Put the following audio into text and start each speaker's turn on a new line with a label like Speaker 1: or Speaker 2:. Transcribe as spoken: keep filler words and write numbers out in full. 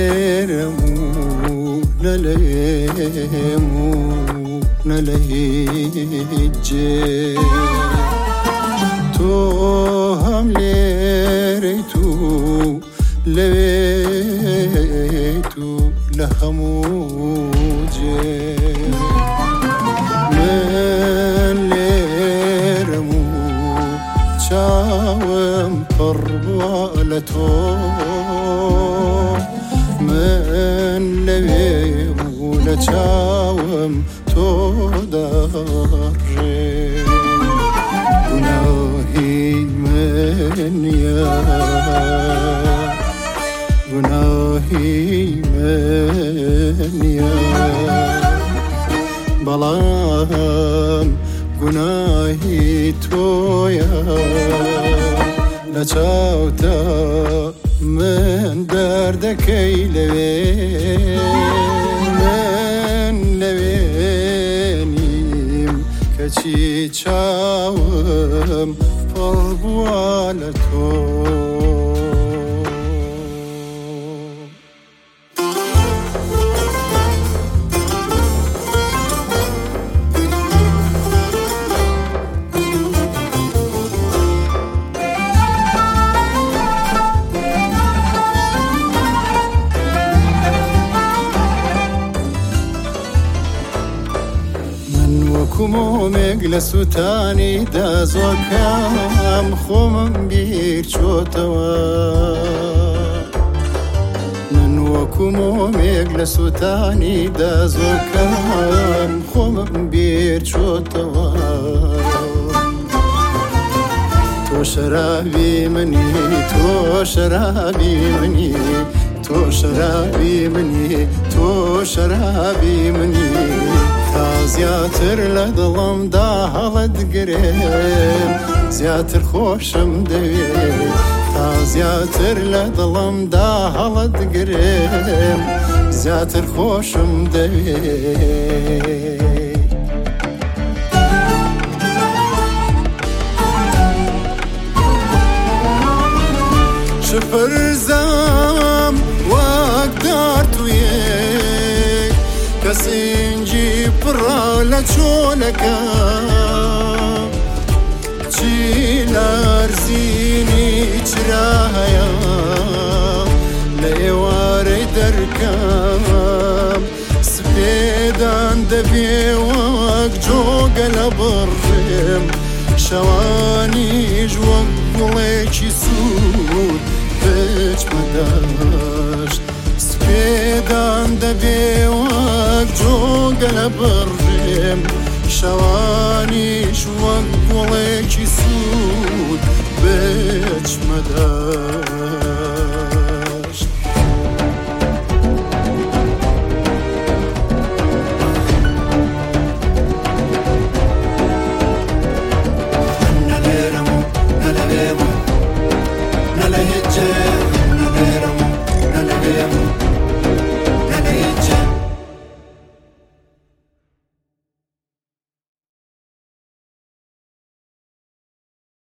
Speaker 1: لێرەم و نە لێم و نە لە هیچ جێ تۆ هەم لێرەیت و لەوێیت و لە هەموو جێ من لێرەم و چاوم پڕ بووە لە تۆ من لەوێم و لە چاوم تۆ دەڕێ گوناهی منیە گوناهی منیە بەڵام گوناهی تۆیە لە چاوتە من دەردەکەی لەوێ من لەوێنیم کەچی چاوم پڕ بووە لە تۆ کومۆمێک لە سووتانیدا زۆرکەم خۆمم بیر چۆتەوە من وەکومۆمێک لە سووتانیدا زۆرکەم خۆمم بیر چۆتەوە تۆ شەرابی منی تۆ شەرابی منی تۆ شەرابی منی تۆ شەرابی منی تا زیاتر لە دڵمدا هەڵەتگرێم زیاتر خۆشم دەوێت تا زیاتر لە دڵمدا هەڵەتگرێم زیاتر خۆشم دەوێت شپرزەم وەک دارتوویەک کە سینجی پڕە لە چۆلەکە چی لارزینی چرا هەیە لە ئێوارەی دەرکەم سپێدان دەبێ وەک جۆگە لە بڕێم شەوانیش وەک گوڵێکی سوود بچمە دەشت سپێدان دەبێ وەک جۆگە لە بڕێم شەوانیش وەک گوڵێکی سوود بچمە دەشت